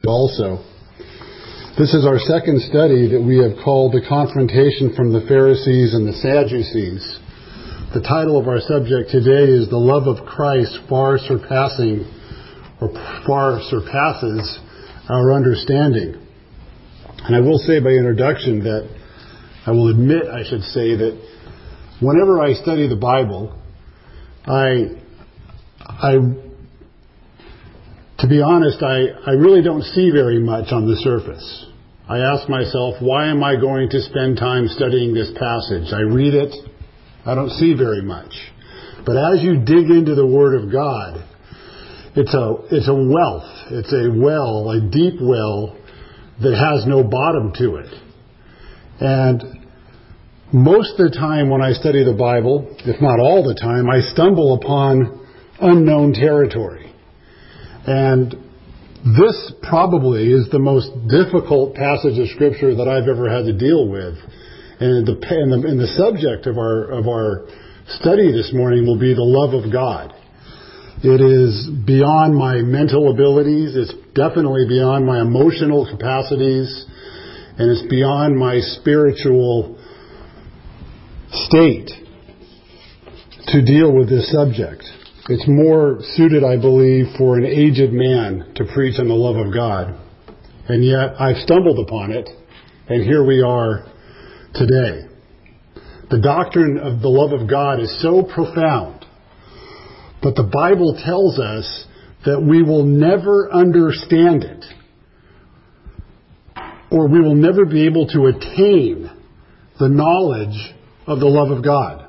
Also, this is our second study that we have called The Confrontation from the Pharisees and the Sadducees. The title of our subject today is The Love of Christ far surpasses our understanding. And I will say by introduction that I will admit, I should say, that whenever I study the Bible, to be honest, I really don't see very much on the surface. I ask myself, why am I going to spend time studying this passage? I read it, I don't see very much. But as you dig into the Word of God, it's a wealth, it's a well, a deep well that has no bottom to it. And most of the time when I study the Bible, if not all the time, I stumble upon unknown territory. And this probably is the most difficult passage of Scripture that I've ever had to deal with. And the subject of our study this morning will be the love of God. It is beyond my mental abilities. It's definitely beyond my emotional capacities. And it's beyond my spiritual state to deal with this subject. It's more suited, I believe, for an aged man to preach on the love of God. And yet, I've stumbled upon it, and here we are today. The doctrine of the love of God is so profound, but the Bible tells us that we will never understand it, or we will never be able to attain the knowledge of the love of God.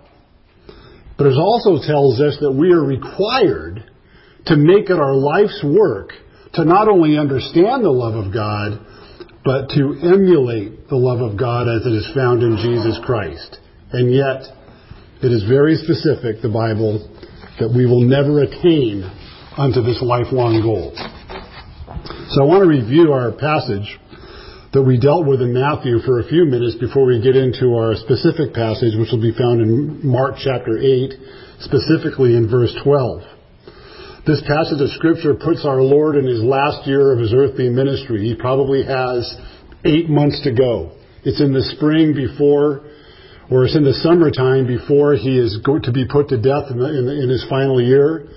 But it also tells us that we are required to make it our life's work to not only understand the love of God, but to emulate the love of God as it is found in Jesus Christ. And yet, it is very specific, the Bible, that we will never attain unto this lifelong goal. So I want to review our passage that we dealt with in Matthew for a few minutes before we get into our specific passage, which will be found in Mark chapter 8, specifically in verse 12. This passage of Scripture puts our Lord in His last year of His earthly ministry. He probably has 8 months to go. It's in the spring before, or it's in the summertime before He is going to be put to death in His final year.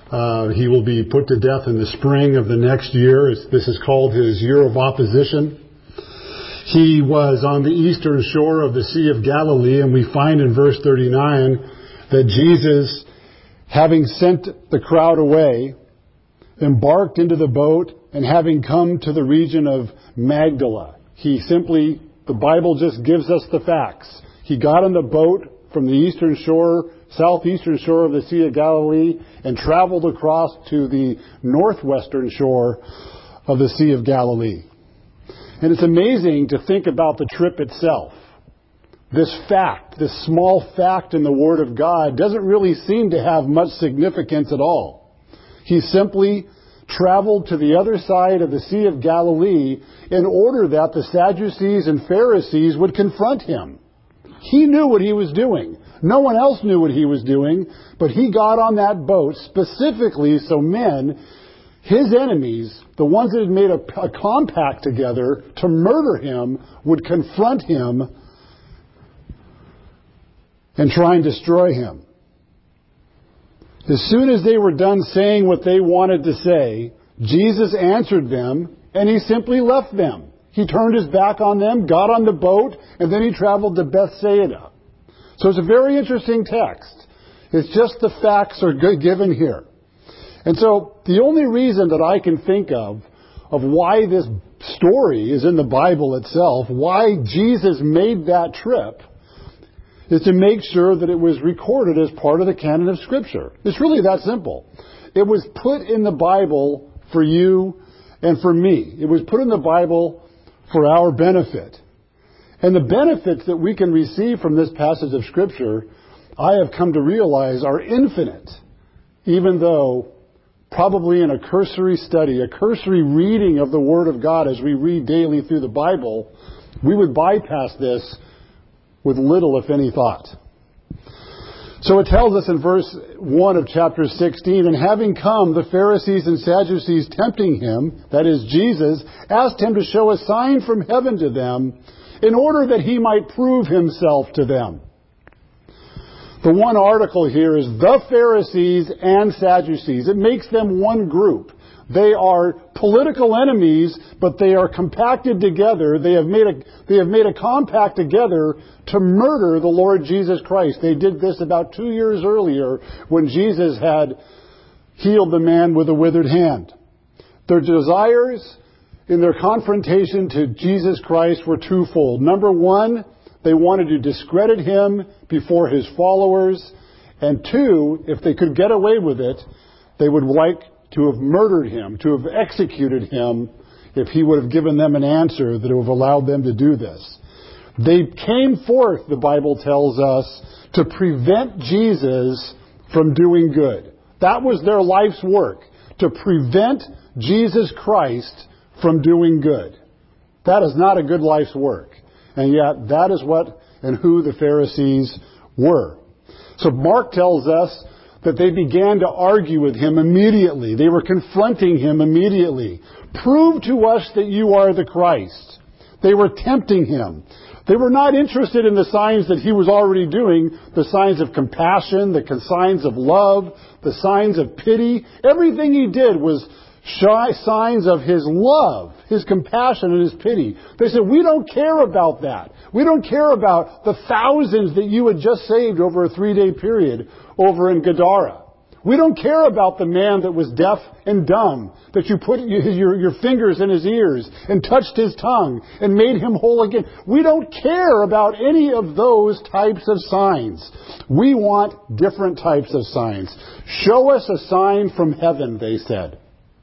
He will be put to death in the spring of the next year. This is called His year of opposition. He was on the eastern shore of the Sea of Galilee, and we find in verse 39 that Jesus, having sent the crowd away, embarked into the boat, and having come to the region of Magdala. The Bible just gives us the facts. He got on the boat from the southeastern shore of the Sea of Galilee, and traveled across to the northwestern shore of the Sea of Galilee. And it's amazing to think about the trip itself. This small fact in the Word of God doesn't really seem to have much significance at all. He simply traveled to the other side of the Sea of Galilee in order that the Sadducees and Pharisees would confront Him. He knew what He was doing. No one else knew what He was doing, but He got on that boat specifically so men, His enemies, the ones that had made a compact together to murder Him, would confront Him and try and destroy Him. As soon as they were done saying what they wanted to say, Jesus answered them, and He simply left them. He turned His back on them, got on the boat, and then He traveled to Bethsaida. So it's a very interesting text. It's just the facts are given here. And so the only reason that I can think of why this story is in the Bible itself, why Jesus made that trip, is to make sure that it was recorded as part of the canon of Scripture. It's really that simple. It was put in the Bible for you and for me. It was put in the Bible for our benefit. And the benefits that we can receive from this passage of Scripture, I have come to realize, are infinite, even though probably in a cursory study, a cursory reading of the Word of God as we read daily through the Bible, we would bypass this with little, if any, thought. So it tells us in verse 1 of chapter 16, and having come, the Pharisees and Sadducees tempting him, that is Jesus, asked him to show a sign from heaven to them in order that he might prove himself to them. The one article here is the Pharisees and Sadducees. It makes them one group. They are political enemies, but they are compacted together. They have made a compact together to murder the Lord Jesus Christ. They did this about 2 years earlier when Jesus had healed the man with a withered hand. Their desires in their confrontation to Jesus Christ were twofold. Number one, they wanted to discredit him before his followers. And two, if they could get away with it, they would like to have murdered him, to have executed him, if he would have given them an answer that would have allowed them to do this. They came forth, the Bible tells us, to prevent Jesus from doing good. That was their life's work, to prevent Jesus Christ from doing good. That is not a good life's work. And yet, that is what and who the Pharisees were. So Mark tells us that they began to argue with him immediately. They were confronting him immediately. Prove to us that you are the Christ. They were tempting him. They were not interested in the signs that he was already doing, the signs of compassion, the signs of love, the signs of pity. Everything he did was signs of his love, his compassion, and his pity. They said, we don't care about that. We don't care about the thousands that you had just saved over a 3-day period over in Gadara. We don't care about the man that was deaf and dumb, that you put your fingers in his ears and touched his tongue and made him whole again. We don't care about any of those types of signs. We want different types of signs. Show us a sign from heaven, they said.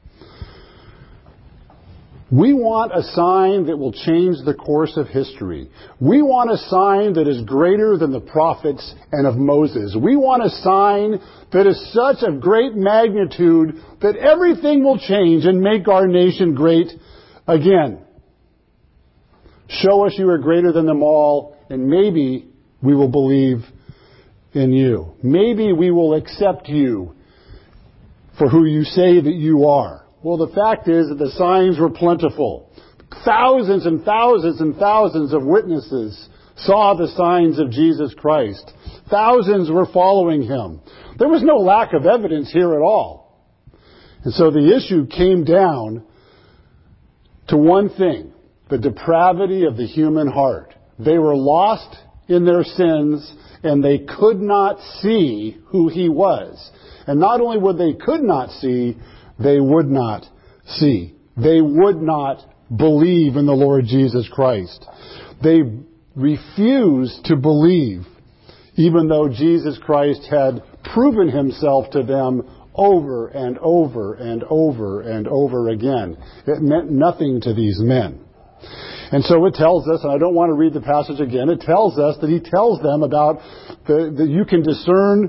We want a sign that will change the course of history. We want a sign that is greater than the prophets and of Moses. We want a sign that is such of great magnitude that everything will change and make our nation great again. Show us you are greater than them all, and maybe we will believe in you. Maybe we will accept you for who you say that you are. Well, the fact is that the signs were plentiful. Thousands and thousands and thousands of witnesses saw the signs of Jesus Christ. Thousands were following him. There was no lack of evidence here at all. And so the issue came down to one thing, the depravity of the human heart. They were lost in their sins, and they could not see who he was. And not only would they could not see, they would not see. They would not believe in the Lord Jesus Christ. They refused to believe, even though Jesus Christ had proven himself to them over and over and over and over again. It meant nothing to these men. And so it tells us, and I don't want to read the passage again, it tells us that he tells them about that you can discern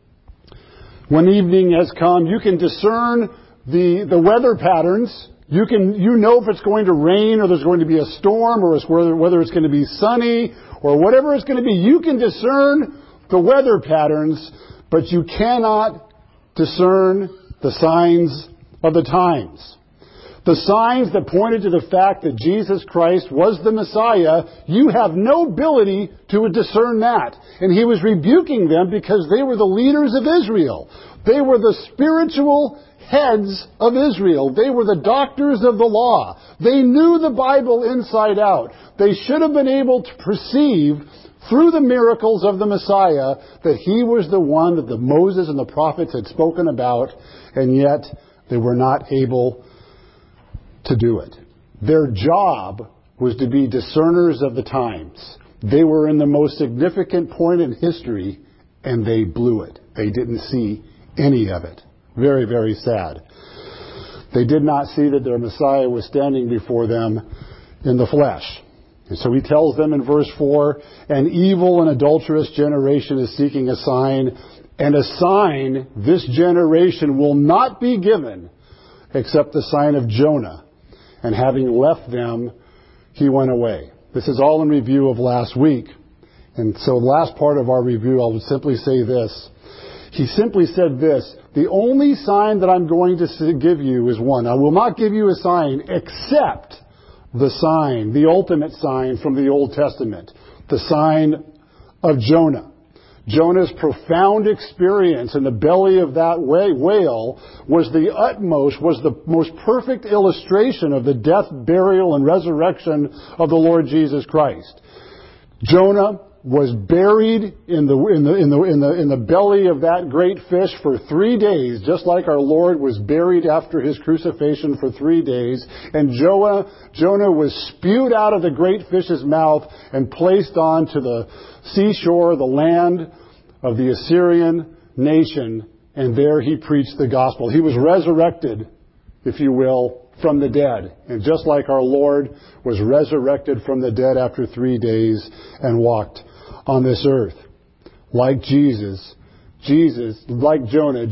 when evening has come, you can discern the weather patterns. You know if it's going to rain or there's going to be a storm or whether it's going to be sunny or whatever it's going to be. You can discern the weather patterns, but you cannot discern the signs of the times. The signs that pointed to the fact that Jesus Christ was the Messiah, you have no ability to discern that. And he was rebuking them because they were the leaders of Israel. They were the spiritual heads of Israel. They were the doctors of the law. They knew the Bible inside out. They should have been able to perceive through the miracles of the Messiah that he was the one that the Moses and the prophets had spoken about, and yet they were not able to do it. Their job was to be discerners of the times. They were in the most significant point in history, and they blew it. They didn't see any of it. Very, very sad. They did not see that their Messiah was standing before them in the flesh. And so he tells them in verse 4, an evil and adulterous generation is seeking a sign, and a sign this generation will not be given except the sign of Jonah. And having left them, he went away. This is all in review of last week. And so the last part of our review, I would simply say this. He simply said this, the only sign that I'm going to give you is one. I will not give you a sign except the sign, the ultimate sign from the Old Testament, the sign of Jonah. Jonah's profound experience in the belly of that whale was the most perfect illustration of the death, burial, and resurrection of the Lord Jesus Christ. Jonah was buried in the belly of that great fish for 3 days, just like our Lord was buried after his crucifixion for 3 days. And Jonah was spewed out of the great fish's mouth and placed onto the seashore, the land of the Assyrian nation, and there he preached the gospel. He was resurrected, if you will, from the dead. And just like our Lord was resurrected from the dead after 3 days and walked on this earth. Like Jonah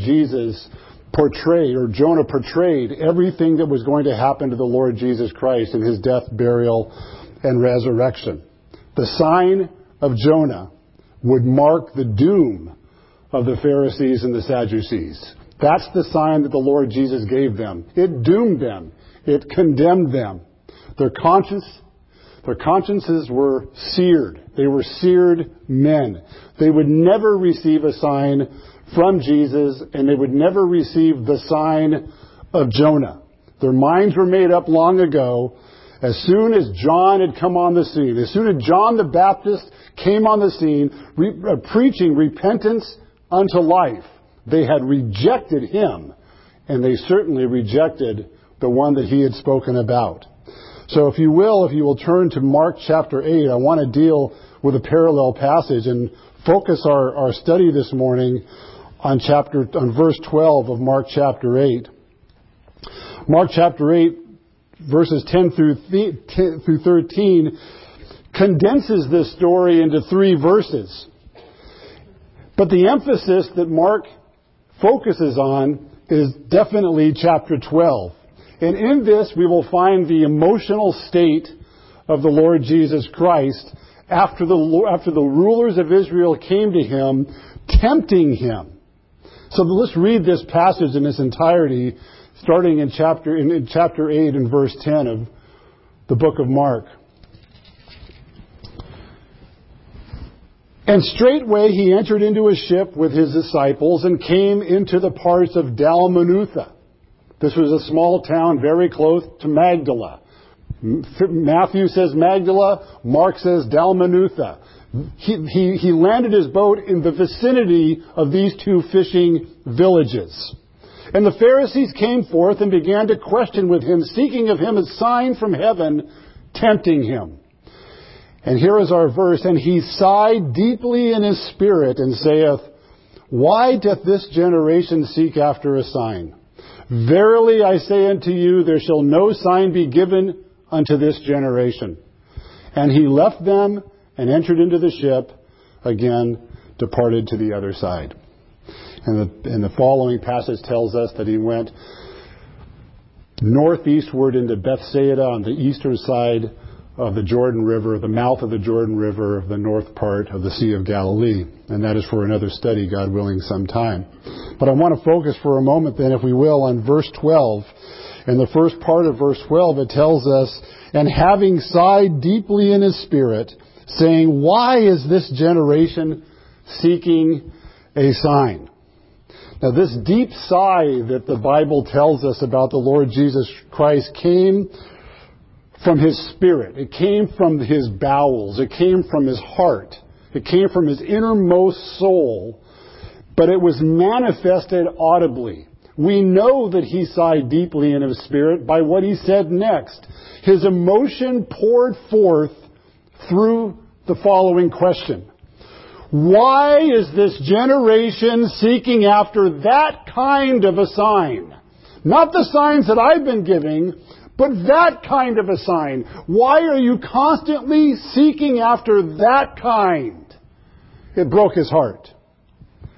portrayed everything that was going to happen to the Lord Jesus Christ in his death, burial, and resurrection. The sign of Jonah would mark the doom of the Pharisees and the Sadducees. That's the sign that the Lord Jesus gave them. It doomed them. It condemned them. Their consciences were seared. They were seared men. They would never receive a sign from Jesus, and they would never receive the sign of Jonah. Their minds were made up long ago. As soon as John had come on the scene, as soon as John the Baptist came on the scene, preaching repentance unto life, they had rejected him, and they certainly rejected the one that he had spoken about. So if you will turn to Mark chapter 8, I want to deal with a parallel passage and focus our study this morning on verse 12 of Mark chapter 8. Mark chapter 8, verses 10 through 13, condenses this story into 3 verses. But the emphasis that Mark focuses on is definitely chapter 12. And in this, we will find the emotional state of the Lord Jesus Christ after the rulers of Israel came to him, tempting him. So let's read this passage in its entirety, starting in chapter 8 and verse 10 of the book of Mark. And straightway he entered into a ship with his disciples and came into the parts of Dalmanutha. This was a small town very close to Magdala. Matthew says Magdala, Mark says Dalmanutha. He landed his boat in the vicinity of these 2 fishing villages. And the Pharisees came forth and began to question with him, seeking of him a sign from heaven, tempting him. And here is our verse, and he sighed deeply in his spirit and saith, Why doth this generation seek after a sign? Verily I say unto you, there shall no sign be given unto this generation. And he left them and entered into the ship, again departed to the other side. And the following passage tells us that he went northeastward into Bethsaida on the eastern side of the Jordan River, the mouth of the Jordan River of the north part of the Sea of Galilee. And that is for another study, God willing, sometime. But I want to focus for a moment then, if we will, on verse 12. In the first part of verse 12, it tells us, And having sighed deeply in his spirit, saying, Why is this generation seeking a sign? Now, this deep sigh that the Bible tells us about the Lord Jesus Christ came from his spirit. It came from his bowels. It came from his heart. It came from his innermost soul. But it was manifested audibly. We know that he sighed deeply in his spirit by what he said next. His emotion poured forth through the following question. Why is this generation seeking after that kind of a sign? Not the signs that I've been giving, but that kind of a sign. Why are you constantly seeking after that kind? It broke his heart.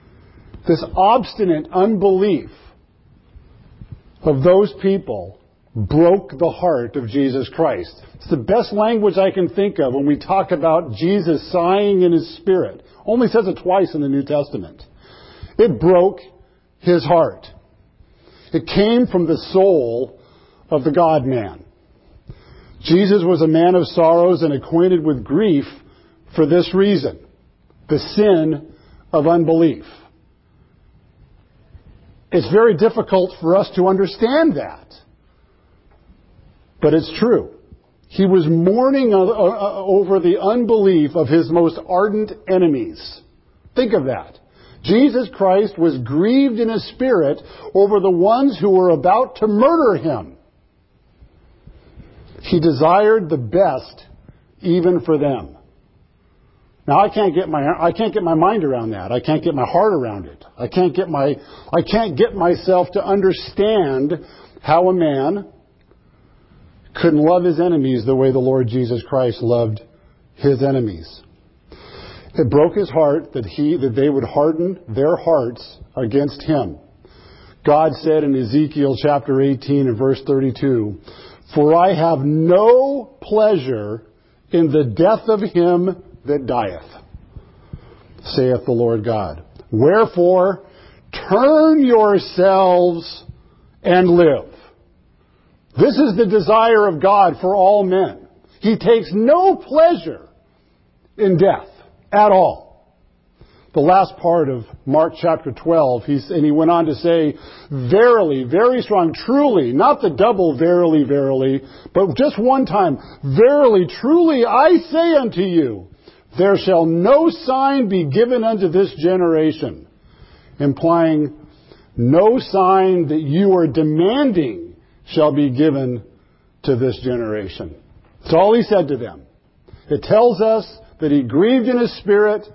This obstinate unbelief of those people broke the heart of Jesus Christ. It's the best language I can think of when we talk about Jesus sighing in his spirit. Only says it twice in the New Testament. It broke his heart. It came from the soul of the God-man. Jesus was a man of sorrows and acquainted with grief for this reason, the sin of unbelief. It's very difficult for us to understand that, but it's true. He was mourning over the unbelief of his most ardent enemies. Think of that. Jesus Christ was grieved in his spirit over the ones who were about to murder him. He desired the best even for them. Now I can't get my mind around that. I can't get my heart around it. I can't get myself to understand how a man could love his enemies the way the Lord Jesus Christ loved his enemies. It broke his heart that they would harden their hearts against him. God said in Ezekiel chapter 18 and verse 32, "For I have no pleasure in the death of him that dieth, saith the Lord God. Wherefore, turn yourselves and live." This is the desire of God for all men. He takes no pleasure in death at all. The last part of Mark chapter 12, he went on to say, "Verily," very strong, "truly," not the double verily, verily, but just one time, "Verily, truly, I say unto you, there shall no sign be given unto this generation," implying no sign that you are demanding shall be given to this generation. That's all he said to them. It tells us that he grieved in his spirit.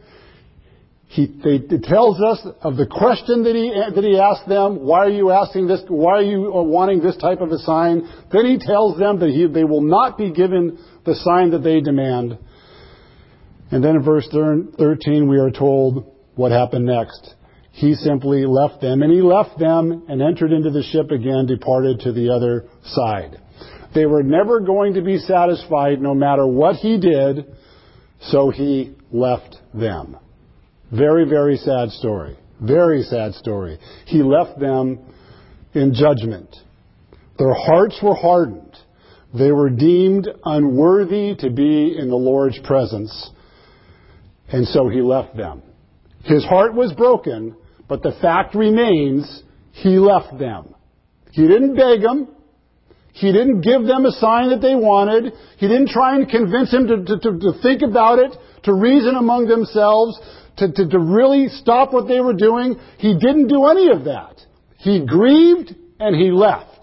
It tells us of the question that he asked them, "Why are you asking this? Why are you wanting this type of a sign?" Then he tells them that they will not be given the sign that they demand. And then in verse 13 we are told what happened next. He simply left them, and he left them and entered into the ship again, departed to the other side. They were never going to be satisfied no matter what he did, so he left them. Very, very sad story. Very sad story. He left them in judgment. Their hearts were hardened. They were deemed unworthy to be in the Lord's presence, and so he left them. His heart was broken, but the fact remains, he left them. He didn't beg them. He didn't give them a sign that they wanted. He didn't try and convince them to think about it, to reason among themselves, to really stop what they were doing. He didn't do any of that. He grieved and he left.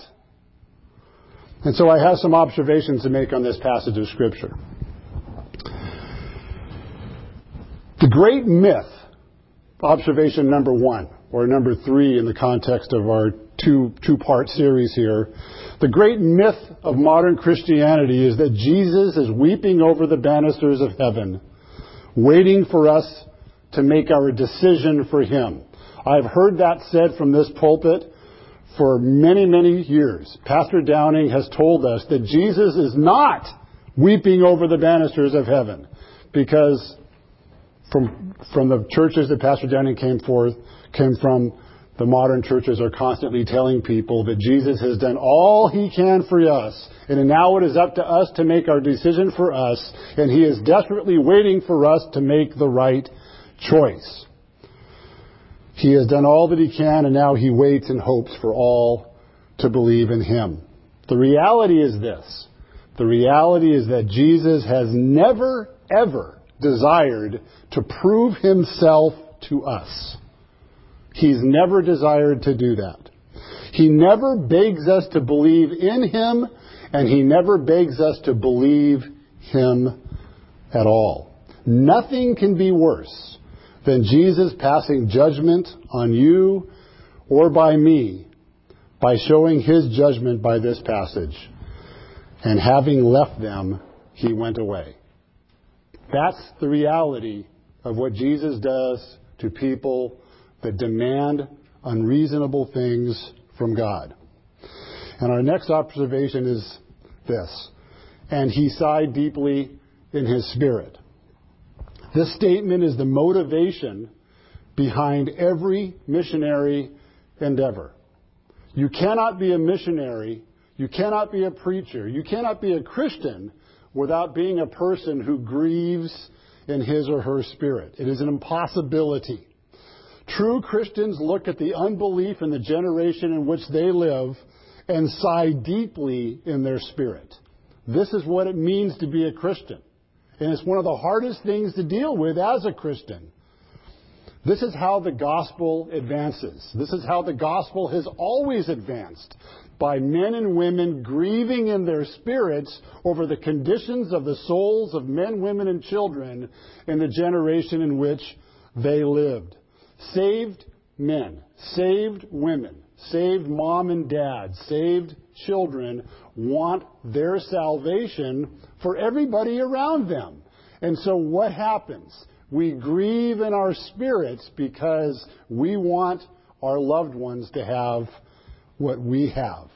And so I have some observations to make on this passage of Scripture. The great myth, observation number 1, or number 3 in the context of our two-part series here. The great myth of modern Christianity is that Jesus is weeping over the banisters of heaven, waiting for us to make our decision for him. I've heard that said from this pulpit for many, many years. Pastor Downing has told us that Jesus is not weeping over the banisters of heaven, because from the churches that Pastor Downing came from, the modern churches are constantly telling people that Jesus has done all he can for us, and now it is up to us to make our decision for us, and he is desperately waiting for us to make the right choice. He has done all that he can, and now he waits and hopes for all to believe in him. The reality is this. The reality is that Jesus has never, ever desired to prove himself to us. He's never desired to do that. He never begs us to believe in him, and he never begs us to believe him at all. Nothing can be worse than Jesus passing judgment on you or by me by showing his judgment by this passage. And having left them, he went away. That's the reality of what Jesus does to people that demand unreasonable things from God. And our next observation is this: and he sighed deeply in his spirit. This statement is the motivation behind every missionary endeavor. You cannot be a missionary, you cannot be a preacher, you cannot be a Christian without being a person who grieves in his or her spirit. It is an impossibility. True Christians look at the unbelief in the generation in which they live and sigh deeply in their spirit. This is what it means to be a Christian. And it's one of the hardest things to deal with as a Christian. This is how the gospel advances. This is how the gospel has always advanced, by men and women grieving in their spirits over the conditions of the souls of men, women, and children in the generation in which they lived. Saved men, saved women, saved mom and dad, saved children want their salvation for everybody around them. And so what happens? We grieve in our spirits because we want our loved ones to have what we have.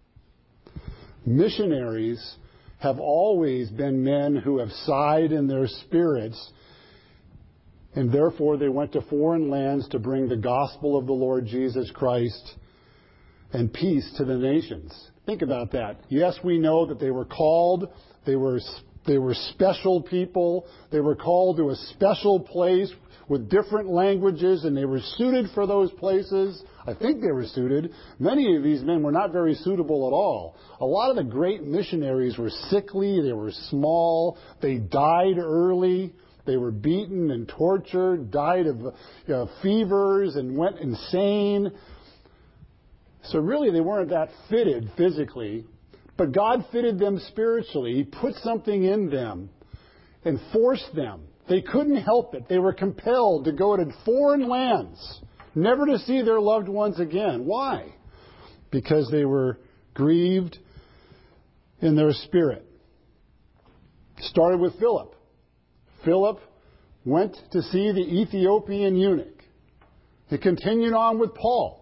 Missionaries have always been men who have sighed in their spirits, and therefore they went to foreign lands to bring the gospel of the Lord Jesus Christ and peace to the nations. Think about that. Yes, we know that they were called. They were special people. They were called to a special place with different languages, and they were suited for those places. I think they were suited. Many of these men were not very suitable at all. A lot of the great missionaries were sickly. They were small. They died early. They were beaten and tortured, died of fevers, and went insane. So really, they weren't that fitted physically, but God fitted them spiritually. He put something in them and forced them. They couldn't help it. They were compelled to go to foreign lands, never to see their loved ones again. Why? Because they were grieved in their spirit. Started with Philip. Philip went to see the Ethiopian eunuch. It continued on with Paul.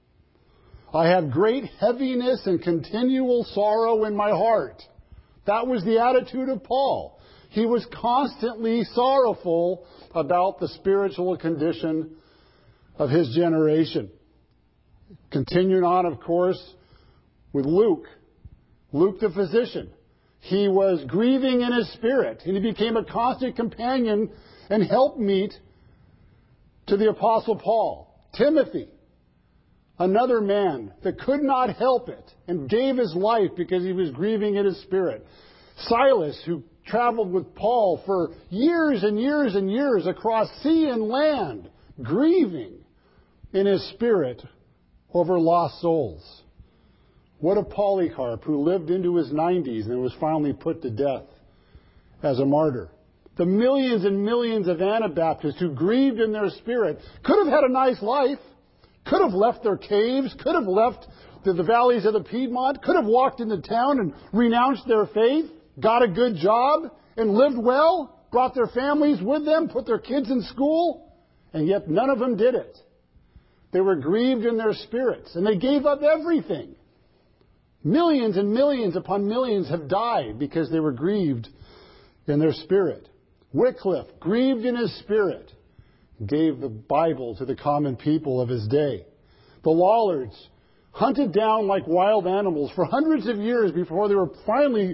I have great heaviness and continual sorrow in my heart. That was the attitude of Paul. He was constantly sorrowful about the spiritual condition of his generation. Continuing on, of course, with Luke. Luke the physician. He was grieving in his spirit, and he became a constant companion and helpmeet to the Apostle Paul. Timothy, another man that could not help it and gave his life because he was grieving in his spirit. Silas, who traveled with Paul for years and years and years across sea and land, grieving in his spirit over lost souls. What of Polycarp, who lived into his 90s and was finally put to death as a martyr? The millions and millions of Anabaptists who grieved in their spirit could have had a nice life, could have left their caves, could have left the valleys of the Piedmont, could have walked into town and renounced their faith, got a good job, and lived well, brought their families with them, put their kids in school, and yet none of them did it. They were grieved in their spirits, and they gave up everything. Millions and millions upon millions have died because they were grieved in their spirit. Wycliffe, grieved in his spirit, gave the Bible to the common people of his day. The Lollards, hunted down like wild animals for hundreds of years before they were finally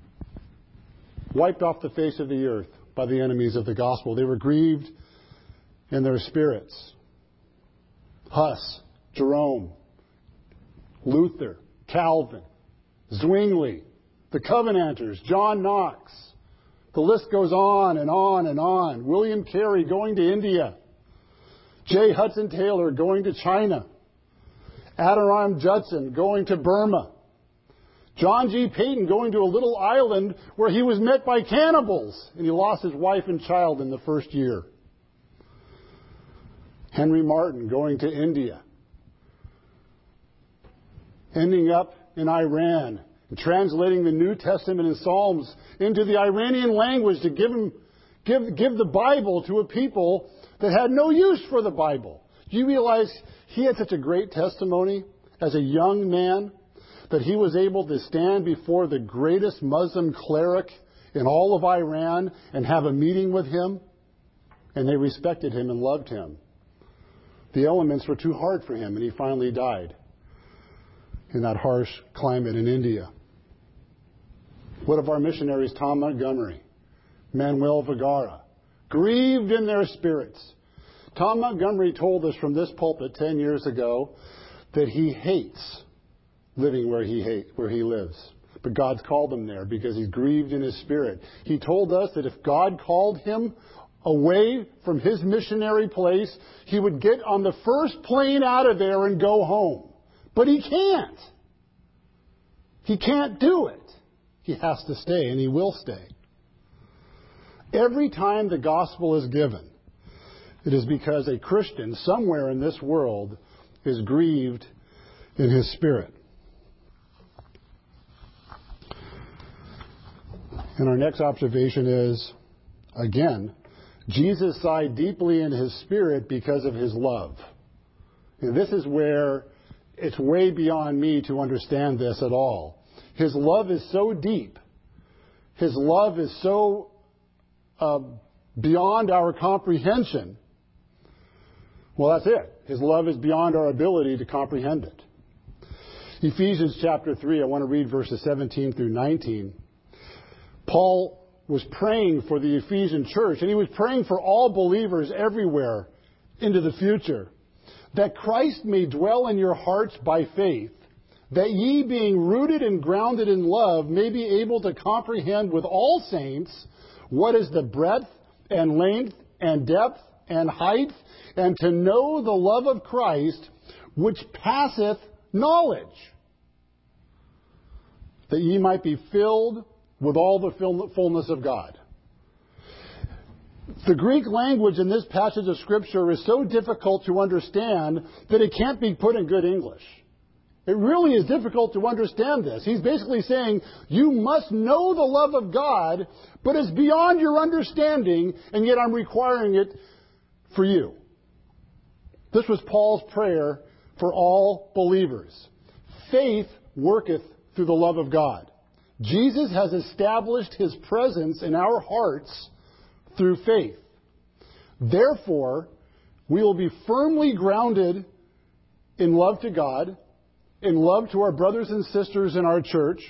wiped off the face of the earth by the enemies of the gospel. They were grieved in their spirits. Huss, Jerome, Luther, Calvin, Zwingli, the Covenanters, John Knox. The list goes on and on and on. William Carey going to India. J. Hudson Taylor going to China. Adoniram Judson going to Burma. John G. Payton going to a little island where he was met by cannibals and he lost his wife and child in the first year. Henry Martyn going to India. Ending up in Iran and translating the New Testament and Psalms into the Iranian language to give the Bible to a people that had no use for the Bible. Do you realize he had such a great testimony as a young man? that he was able to stand before the greatest Muslim cleric in all of Iran and have a meeting with him, and they respected him and loved him. The elements were too hard for him, and he finally died in that harsh climate in India. What of our missionaries, Tom Montgomery, Manuel Vergara, grieved in their spirits? Tom Montgomery told us from this pulpit 10 years ago that he hates living where he lives. But God's called him there because he's grieved in his spirit. He told us that if God called him away from his missionary place, he would get on the first plane out of there and go home. But he can't. He can't do it. He has to stay, and he will stay. Every time the gospel is given, it is because a Christian somewhere in this world is grieved in his spirit. And our next observation is, again, Jesus sighed deeply in his spirit because of his love. And this is where it's way beyond me to understand this at all. His love is so deep. His love is so beyond our comprehension. Well, that's it. His love is beyond our ability to comprehend it. Ephesians chapter 3, I want to read verses 17 through 19. Paul was praying for the Ephesian church, and he was praying for all believers everywhere into the future, that Christ may dwell in your hearts by faith, that ye, being rooted and grounded in love, may be able to comprehend with all saints what is the breadth and length and depth and height, and to know the love of Christ, which passeth knowledge, that ye might be filled with all the fullness of God. The Greek language in this passage of Scripture is so difficult to understand that it can't be put in good English. It really is difficult to understand this. He's basically saying, you must know the love of God, but it's beyond your understanding, and yet I'm requiring it for you. This was Paul's prayer for all believers. Faith worketh through the love of God. Jesus has established his presence in our hearts through faith. Therefore, we will be firmly grounded in love to God, in love to our brothers and sisters in our church,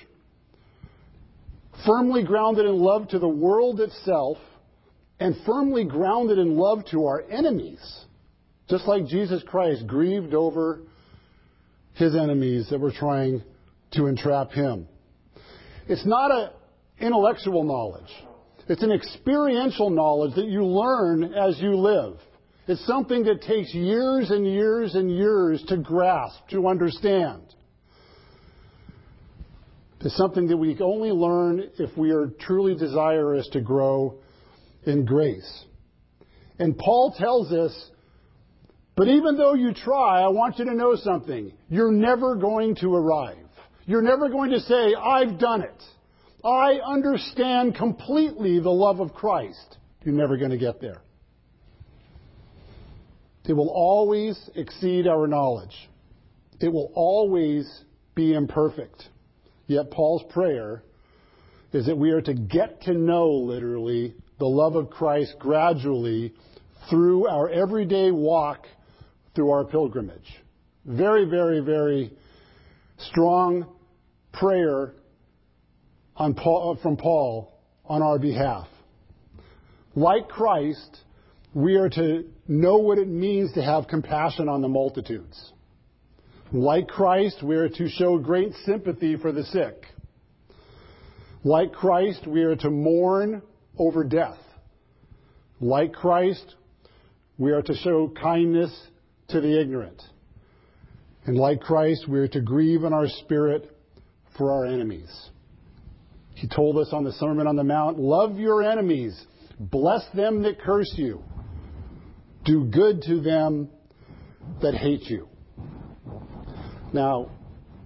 firmly grounded in love to the world itself, and firmly grounded in love to our enemies, just like Jesus Christ grieved over his enemies that were trying to entrap him. It's not an intellectual knowledge. It's an experiential knowledge that you learn as you live. It's something that takes years and years and years to grasp, to understand. It's something that we only learn if we are truly desirous to grow in grace. And Paul tells us, but even though you try, I want you to know something. You're never going to arrive. You're never going to say, I've done it. I understand completely the love of Christ. You're never going to get there. It will always exceed our knowledge. It will always be imperfect. Yet Paul's prayer is that we are to get to know, literally, the love of Christ gradually through our everyday walk, through our pilgrimage. Very, very, very strong prayer from Paul on our behalf. Like Christ, we are to know what it means to have compassion on the multitudes. Like Christ, we are to show great sympathy for the sick. Like Christ, we are to mourn over death. Like Christ, we are to show kindness to the ignorant. And like Christ, we are to grieve in our spirit for our enemies. He told us on the Sermon on the Mount, love your enemies, bless them that curse you, do good to them that hate you. Now,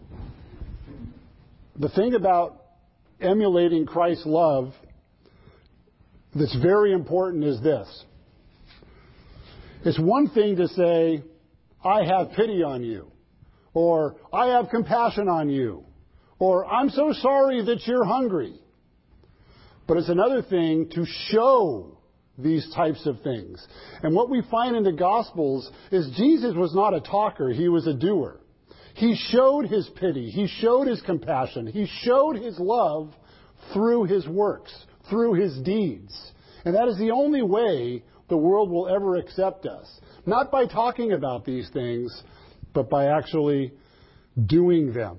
the thing about emulating Christ's love that's very important is this. It's one thing to say, I have pity on you, or I have compassion on you, Or, I'm so sorry that you're hungry. But it's another thing to show these types of things. And what we find in the Gospels is Jesus was not a talker, he was a doer. He showed his pity, he showed his compassion, he showed his love through his works, through his deeds. And that is the only way the world will ever accept us. Not by talking about these things, but by actually doing them.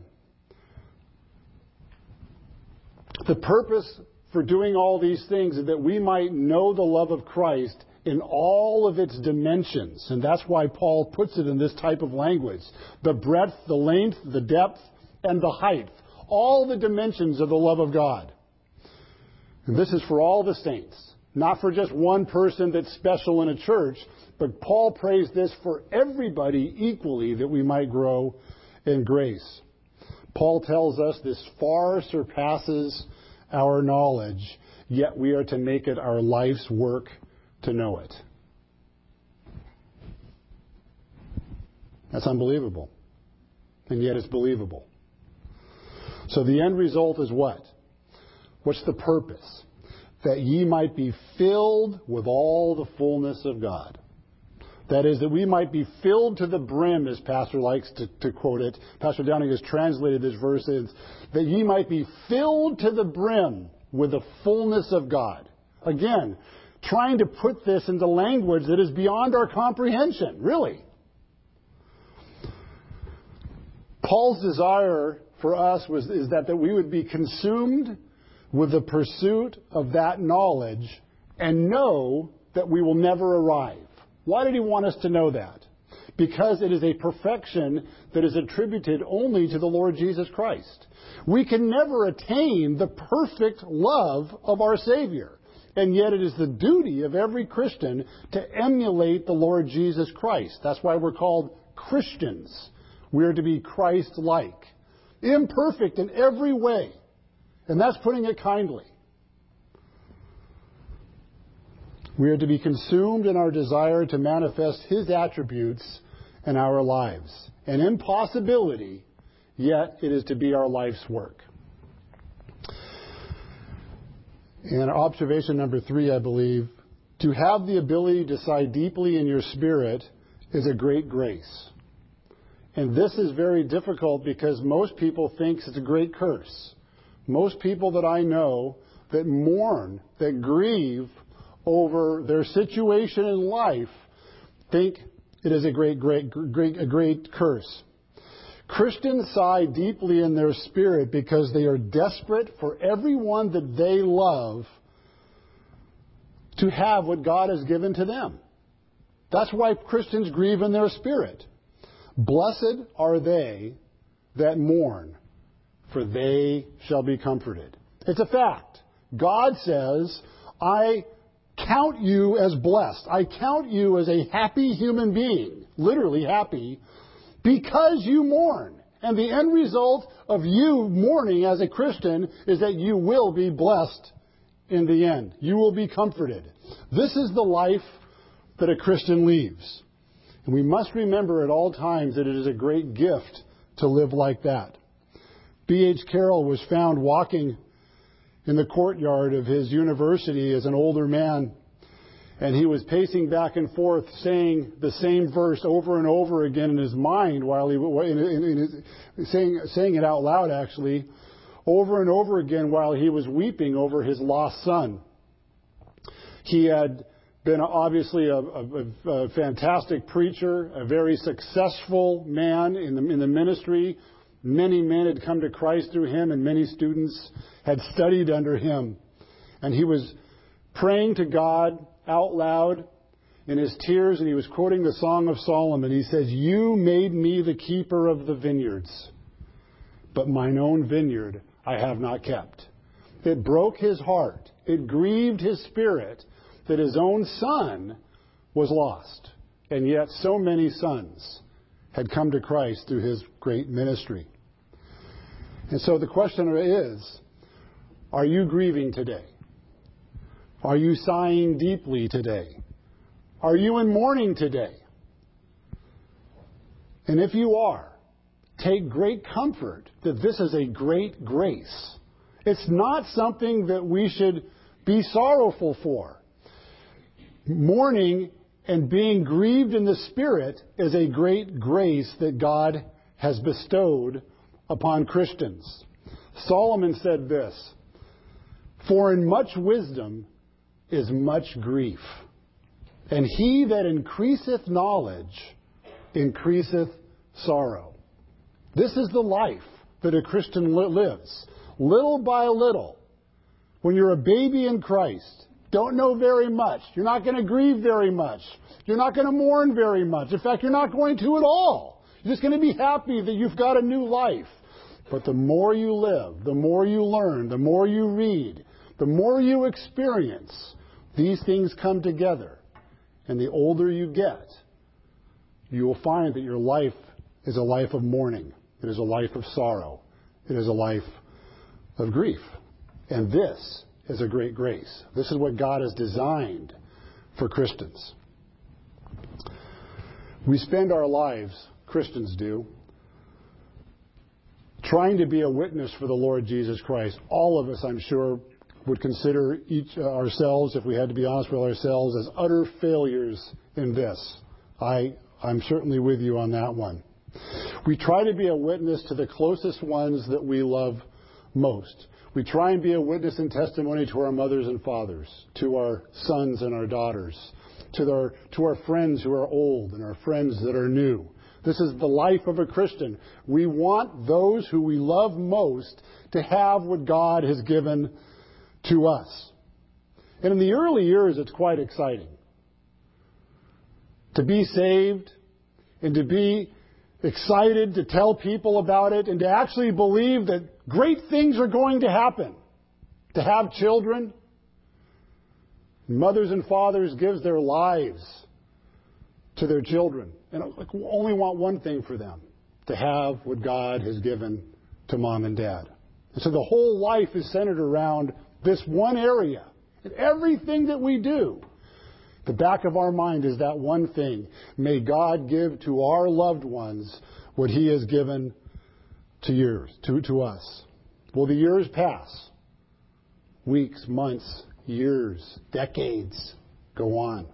The purpose for doing all these things is that we might know the love of Christ in all of its dimensions. And that's why Paul puts it in this type of language. The breadth, the length, the depth, and the height. All the dimensions of the love of God. And this is for all the saints. Not for just one person that's special in a church, but Paul prays this for everybody equally, that we might grow in grace. Paul tells us this far surpasses our knowledge, yet we are to make it our life's work to know it. That's unbelievable. And yet it's believable. So the end result is what? What's the purpose? That ye might be filled with all the fullness of God. That is, that we might be filled to the brim, as Pastor likes to quote it. Pastor Downing has translated this verse as, that ye might be filled to the brim with the fullness of God. Again, trying to put this into language that is beyond our comprehension, really. Paul's desire for us is that we would be consumed with the pursuit of that knowledge and know that we will never arrive. Why did he want us to know that? Because it is a perfection that is attributed only to the Lord Jesus Christ. We can never attain the perfect love of our Savior. And yet it is the duty of every Christian to emulate the Lord Jesus Christ. That's why we're called Christians. We are to be Christ-like. Imperfect in every way. And that's putting it kindly. We are to be consumed in our desire to manifest His attributes in our lives. An impossibility, yet it is to be our life's work. And observation number 3, I believe, to have the ability to sigh deeply in your spirit is a great grace. And this is very difficult because most people think it's a great curse. Most people that I know that mourn, that grieve over their situation in life, think it is a great curse. Christians sigh deeply in their spirit because they are desperate for everyone that they love to have what God has given to them. That's why Christians grieve in their spirit. Blessed are they that mourn, for they shall be comforted. It's a fact. God says, I count you as blessed. I count you as a happy human being, literally happy, because you mourn. And the end result of you mourning as a Christian is that you will be blessed in the end. You will be comforted. This is the life that a Christian leads. And we must remember at all times that it is a great gift to live like that. B.H. Carroll was found walking in the courtyard of his university as an older man, and he was pacing back and forth, saying the same verse over and over again in his mind while saying it out loud, actually, over and over again while he was weeping over his lost son. He had been obviously a fantastic preacher, a very successful man in the ministry. Many men had come to Christ through him, and many students had studied under him. And he was praying to God out loud in his tears, and he was quoting the Song of Solomon. He says, "You made me the keeper of the vineyards, but mine own vineyard I have not kept." It broke his heart. It grieved his spirit that his own son was lost. And yet so many sons had come to Christ through his great ministry. And so the question is, are you grieving today? Are you sighing deeply today? Are you in mourning today? And if you are, take great comfort that this is a great grace. It's not something that we should be sorrowful for. Mourning and being grieved in the Spirit is a great grace that God has bestowed upon Christians. Solomon said this, "For in much wisdom is much grief, and he that increaseth knowledge increaseth sorrow." This is the life that a Christian lives, little by little. When you're a baby in Christ, don't know very much. You're not going to grieve very much. You're not going to mourn very much. In fact, you're not going to at all. You're just going to be happy that you've got a new life. But the more you live, the more you learn, the more you read, the more you experience, these things come together. And the older you get, you will find that your life is a life of mourning. It is a life of sorrow. It is a life of grief. And this is a great grace. This is what God has designed for Christians. We spend our lives, Christians do, trying to be a witness for the Lord Jesus Christ. All of us, I'm sure, would consider ourselves, if we had to be honest with ourselves, as utter failures in this. I'm certainly with you on that one. We try to be a witness to the closest ones that we love most. We try and be a witness and testimony to our mothers and fathers, to our sons and our daughters, to our friends who are old and our friends that are new. This is the life of a Christian. We want those who we love most to have what God has given to us. And in the early years, it's quite exciting to be saved and to be excited to tell people about it and to actually believe that great things are going to happen. To have children. Mothers and fathers give their lives to their children. And we only want one thing for them, to have what God has given to mom and dad. And so the whole life is centered around this one area. And everything that we do, the back of our mind is that one thing. May God give to our loved ones what He has given to us. Well, the years pass. Weeks, months, years, decades go on.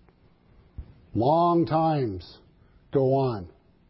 Long times go on.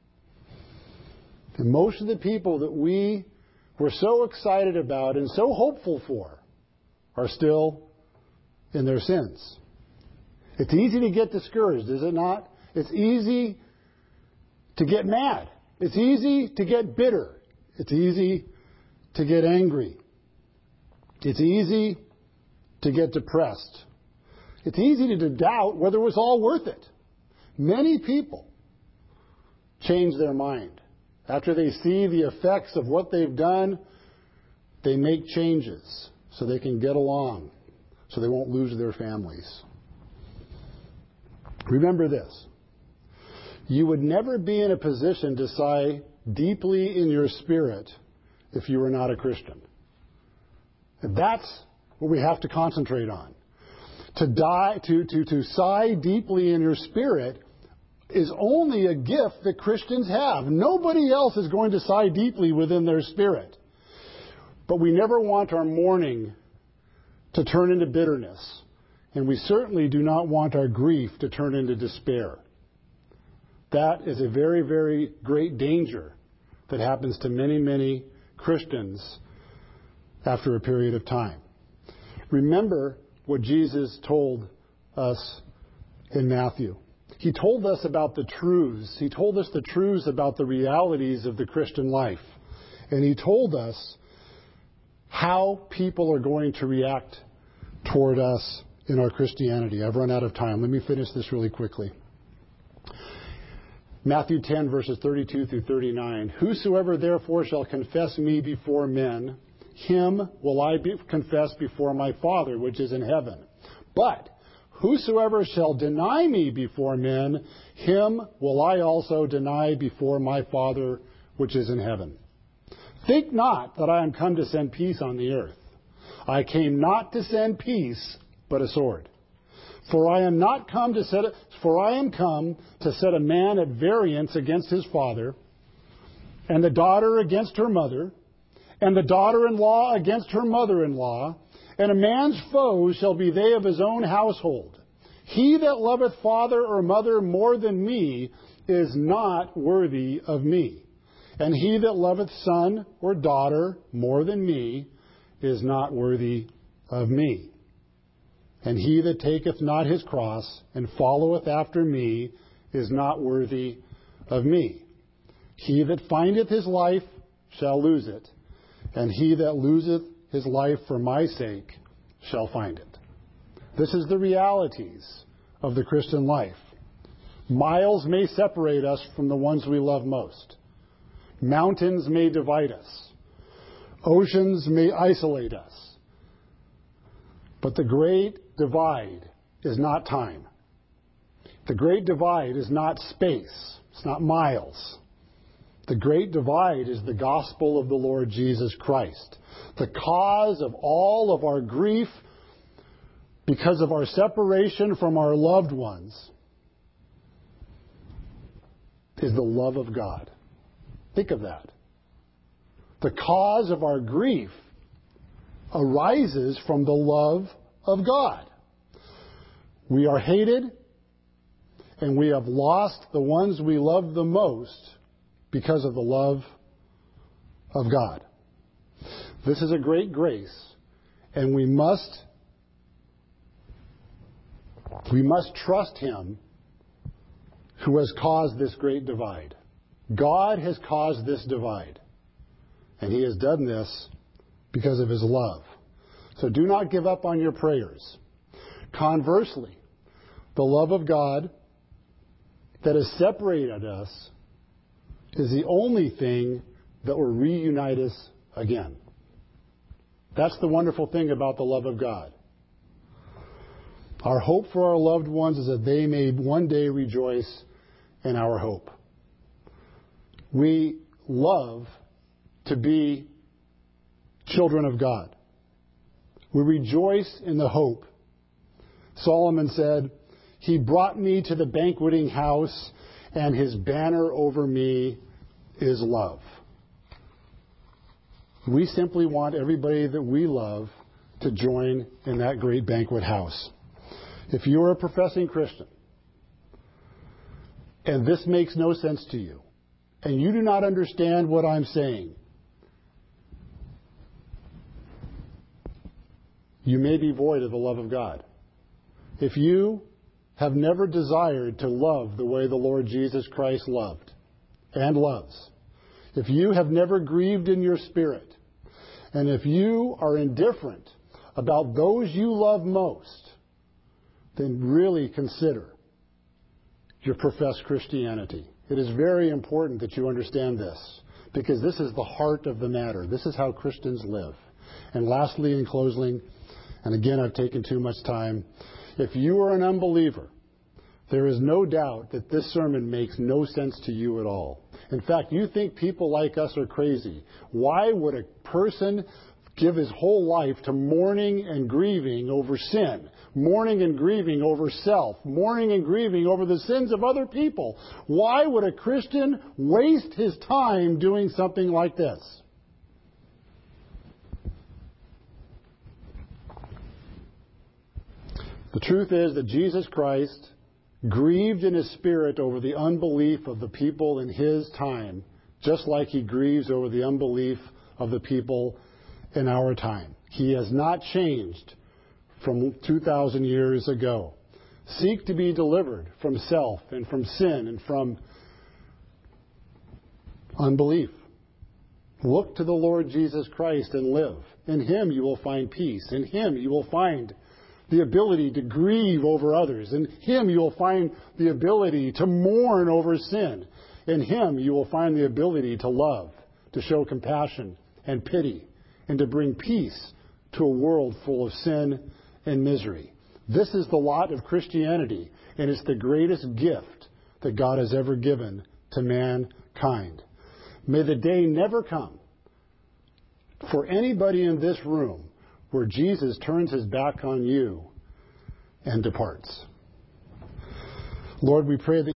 And most of the people that we were so excited about and so hopeful for are still in their sins. It's easy to get discouraged, is it not? It's easy to get mad. It's easy to get bitter. It's easy to get angry. It's easy to get depressed. It's easy to doubt whether it was all worth it. Many people change their mind. After they see the effects of what they've done, they make changes so they can get along, so they won't lose their families. Remember this. You would never be in a position to sigh deeply in your spirit if you were not a Christian. And that's what we have to concentrate on. To sigh deeply in your spirit is only a gift that Christians have. Nobody else is going to sigh deeply within their spirit. But we never want our mourning to turn into bitterness. And we certainly do not want our grief to turn into despair. That is a very, very great danger that happens to many, many Christians after a period of time. Remember what Jesus told us in Matthew. He told us about the truths. He told us the truths about the realities of the Christian life. And He told us how people are going to react toward us in our Christianity. I've run out of time. Let me finish this really quickly. Matthew 10, verses 32 through 39. Whosoever therefore shall confess me before men, him will I confess before my Father which is in heaven. But whosoever shall deny me before men, him will I also deny before my Father which is in heaven. Think not that I am come to send peace on the earth. I came not to send peace, but a sword. For I am come to set a man at variance against his father, and the daughter against her mother, and the daughter-in-law against her mother-in-law, and a man's foes shall be they of his own household. He that loveth father or mother more than me is not worthy of me. And he that loveth son or daughter more than me is not worthy of me. And he that taketh not his cross and followeth after me is not worthy of me. He that findeth his life shall lose it, and he that loseth his life for my sake shall find it. This is the realities of the Christian life. Miles may separate us from the ones we love most. Mountains may divide us. Oceans may isolate us. But the great divide is not time. The great divide is not space. It's not miles. The great divide is the gospel of the Lord Jesus Christ. The cause of all of our grief because of our separation from our loved ones is the love of God. Think of that. The cause of our grief arises from the love of God. We are hated, and we have lost the ones we love the most because of the love of God. This is a great grace, and we must trust Him who has caused this great divide. God has caused this divide, and He has done this because of His love. So do not give up on your prayers. Conversely, the love of God that has separated us is the only thing that will reunite us again. That's the wonderful thing about the love of God. Our hope for our loved ones is that they may one day rejoice in our hope. We love to be children of God. We rejoice in the hope. Solomon said, He brought me to the banqueting house, and His banner over me is love. We simply want everybody that we love to join in that great banquet house. If you are a professing Christian, and this makes no sense to you, and you do not understand what I'm saying, you may be void of the love of God. If you have never desired to love the way the Lord Jesus Christ loved and loves, if you have never grieved in your spirit, and if you are indifferent about those you love most, then really consider your professed Christianity. It is very important that you understand this, because this is the heart of the matter. This is how Christians live. And lastly, in closing, and again I've taken too much time, if you are an unbeliever, there is no doubt that this sermon makes no sense to you at all. In fact, you think people like us are crazy. Why would a person give his whole life to mourning and grieving over sin, mourning and grieving over self, mourning and grieving over the sins of other people? Why would a Christian waste his time doing something like this? The truth is that Jesus Christ grieved in His spirit over the unbelief of the people in His time, just like He grieves over the unbelief of the people in our time. He has not changed from 2,000 years ago. Seek to be delivered from self and from sin and from unbelief. Look to the Lord Jesus Christ and live. In Him you will find peace. In Him you will find the ability to grieve over others. In Him you will find the ability to mourn over sin. In Him you will find the ability to love, to show compassion and pity, and to bring peace to a world full of sin and misery. This is the lot of Christianity, and it's the greatest gift that God has ever given to mankind. May the day never come for anybody in this room where Jesus turns His back on you and departs. Lord, we pray that